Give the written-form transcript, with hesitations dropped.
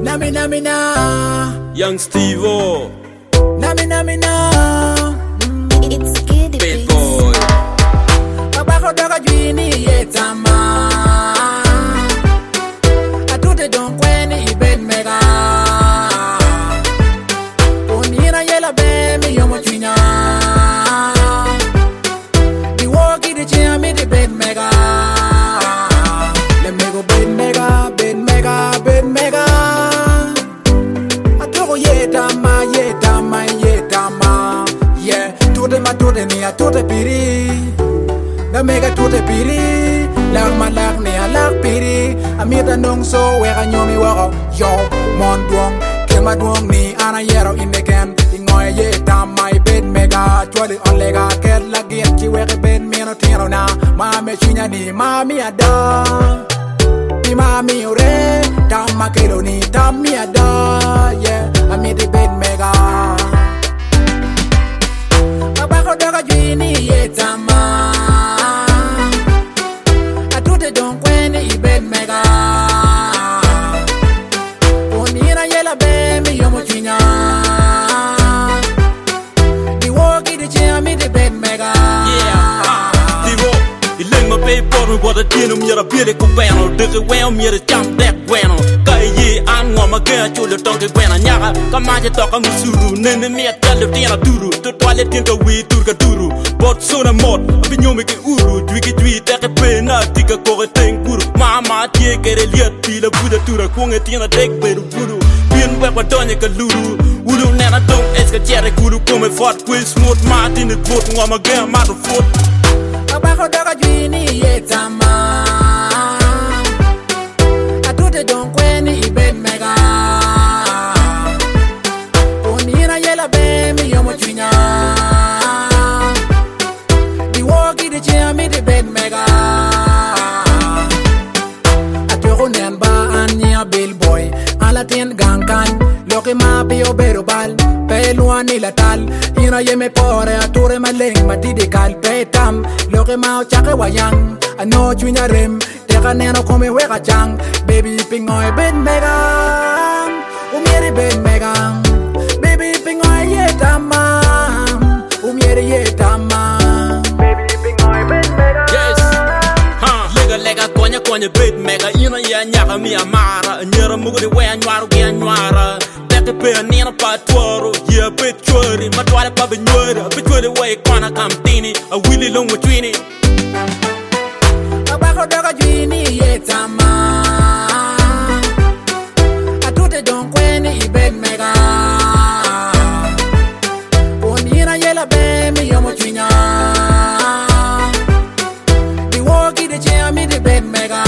Young Steve-O. It's Kiddy Bad boy. Abako daga jini yetama. Atute don kweni ibed mega. Onira yela be mi yomo chinya. Di woki di chia mi di bed mega. Let me go bed mega, bed mega, bed mega. Atoko yetama, yetama, yetama. Yeah, tote ni a tote piri. The mega tote piri. Lag ma lag ni a lag piri. Amita nung so wega nyomi wako. Yo, mon duong. Kema duong ni ana yero in the can. Ingoy yetama I bed mega. Chwali on lega ket lagi at chi wega bed mi no tino na. Mame chinya ni mami ada. Ni mami ore. Tama kilo ni tami ada. Yeah, amita bed mega. Abako daga jini yetama. Atute don kweni ibed mega. Onira yela be mi yomo chinya. Di woki di chia mi di bed mega. Steve-O. Ilang ma pay por mi wada dino mi yara bire ko beno. Deke weo mi yara jam dek bueno. Kaya ye an ngoma kaya chule tonke gwena. Nyaka kamaje toka musuru. Nene mi atale tina duru. Toile tinta we turka duru. Bot sona mod. Abinyo me ke uru. Dwiki dwi teke pena. Tika kore ten kuru. Mama tie kere liat pila buda tura. Kunge tina dek beru buru. Bien wek wadonye ka luru. Ulu nena dong eska jere kuru. Kome fort quiz smooth. Martin it bot ngoma gaya madu foot. Abako daga jini yetama. Atute don kweni ibed mega. Onira yela be mi yomo chinya. Di woki di chia mi di bed mega. Atoko nen ba anya billboy. Alatin gankan. Loki ma pio berubal. Pelua ni latal. Ina yeme pore ature maleng matidikal petam. Loki ma chake wayang. Ano chunya rem. Teka neno kome weka chang. Baby pingoy bed mega. Umieri bed mega. Baby pingoy yetama. Umieri yetama. Baby pingoy bed mega. Yes. Lega konya bed mega. Ina ya nyaka mi amara. Nyera muguri we anwaru ge anwara. Teke pe nina pa tuoro. Yeah bed chori. Matwale pa benywere. Betwere we kwana kamtini. A willy long with twini. Abako daga jini yetama. Atute don kweni ibed mega. Onira yela be mi yomo chinya. Di woki di chia mi di bed mega.